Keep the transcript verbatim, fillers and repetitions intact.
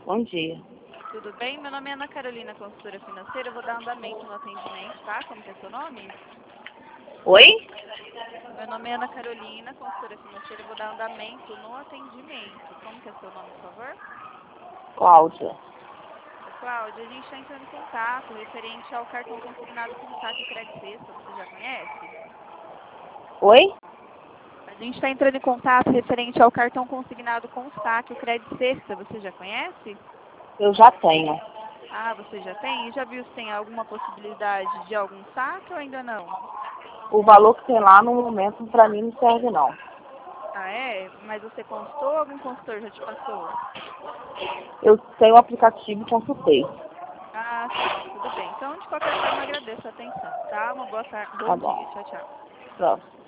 Bom dia. Tudo bem? Meu nome é Ana Carolina, consultora financeira. Eu vou dar andamento no atendimento, tá? Como que é seu nome? Oi? Meu nome é Ana Carolina, consultora financeira. Eu vou dar andamento no atendimento. Como que é seu nome, por favor? Cláudia. Cláudia, a gente está entrando em contato referente ao cartão consignado com saque crédito sexta. Você já conhece? Oi? A gente está entrando em contato referente ao cartão consignado com saque, o crédito sexta. Você já conhece? Eu já tenho. Ah, você já tem? E já viu se tem alguma possibilidade de algum saque ou ainda não? O valor que tem lá no momento pra mim não serve não. Ah, é? Mas você consultou ou algum consultor já te passou? Eu tenho o aplicativo e consultei. Ah, sim, tudo bem. Então, de qualquer forma, eu agradeço a atenção, tá? Uma boa tarde, Tá bom bom. dia, tchau, tchau. Pronto.